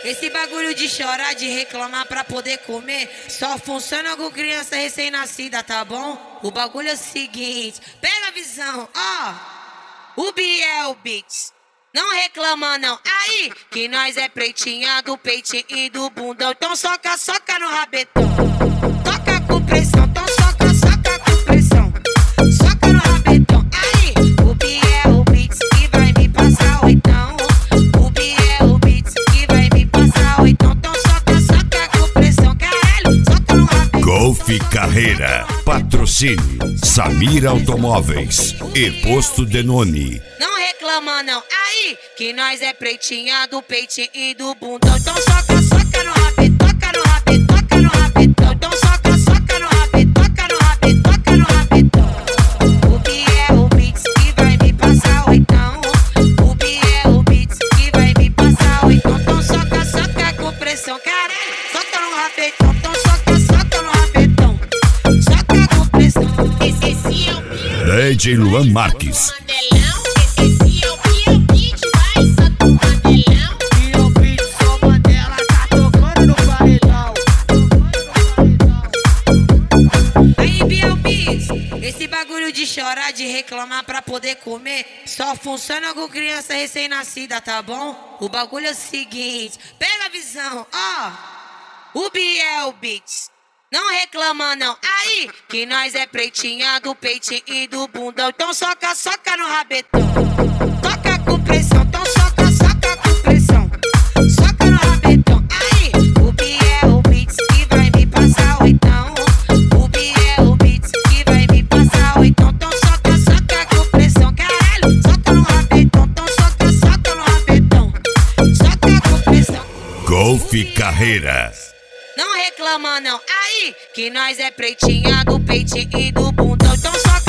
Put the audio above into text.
Esse bagulho de chorar, de reclamar pra poder comer, só funciona com criança recém-nascida, tá bom? O bagulho é o seguinte, pega a visão, ó. O Biel Beats, não reclama não. Aí, que nós é pretinha do peitinho e do bundão. Então soca, soca no rabetão. Toca com pressão, então soca, soca com pressão. Soca no rabetão. Aí, o Biel Beats que vai me passar oitão. O Biel Beats que vai me passar oitão. Então soca, soca com pressão. Caralho, soca no rabetão. Golf Carreira, patrocínio Samir Automóveis e Posto Denoni. Não reclama não, aí que nós é pretinha do peitinho e do bundão. Então soca, soca no rabetão, toca no rabetão, toca no rabetão. Então soca, soca no rabetão, toca no rabetão, toca no rabetão. O Biel Beats que vai me passar oitão. O Biel Beats que vai me passar oitão. Então soca, soca com pressão, caralho. Soca no rabetão, então soca, soca no rabetão. Soca com pressão. Esse é o Biel. DJ Luan Marques. Esse bagulho de chorar, de reclamar pra poder comer, só funciona com criança recém-nascida, tá bom? O bagulho é o seguinte, pega a visão, ó. O Biel Beats, não reclama não. Aí, que nós é pretinha do peitinho e do bundão. Então soca, soca no rabetão. Toca com pressão, então soca, soca com pressão. Soca no rabetão. Aí, o Biel Beats que vai me passar oitão. O Biel Beats que vai me passar oitão. Então soca, soca com pressão. Caralho, soca no rabetão. Então soca, soca no rabetão. Soca com pressão. Golf Carreira. Não reclama não, aí que nós é pretinha do peitinho e do bundão. Então soca.